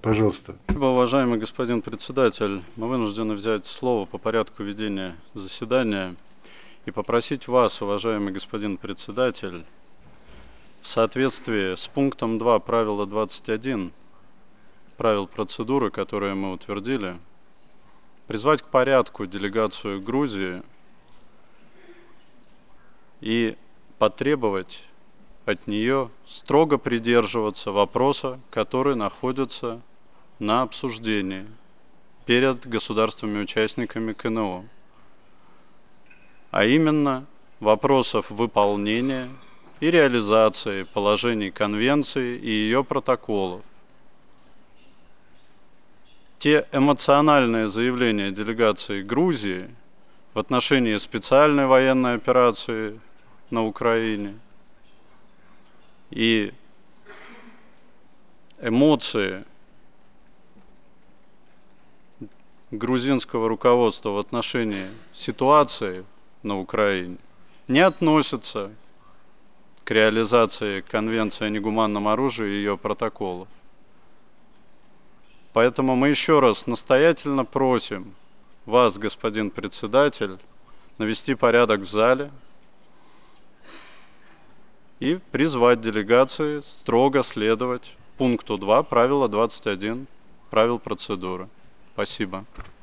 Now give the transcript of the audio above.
Пожалуйста. Спасибо, уважаемый господин председатель. Мы вынуждены взять слово по порядку ведения заседания и попросить вас, уважаемый господин председатель, в соответствии с пунктом 2 правила 21 правил процедуры, которые мы утвердили, призвать к порядку делегацию Грузии и потребовать от нее строго придерживаться вопроса, который находится на обсуждении перед государственными участниками КНО, а именно вопросов выполнения и реализации положений Конвенции и ее протоколов. Те эмоциональные заявления делегации Грузии в отношении специальной военной операции на Украине и эмоции грузинского руководства в отношении ситуации на Украине не относятся к реализации Конвенции о негуманном оружии и ее протоколов. Поэтому мы еще раз настоятельно просим вас, господин председатель, навести порядок в зале и призвать делегации строго следовать пункту 2 правила 21 правил процедуры. Спасибо.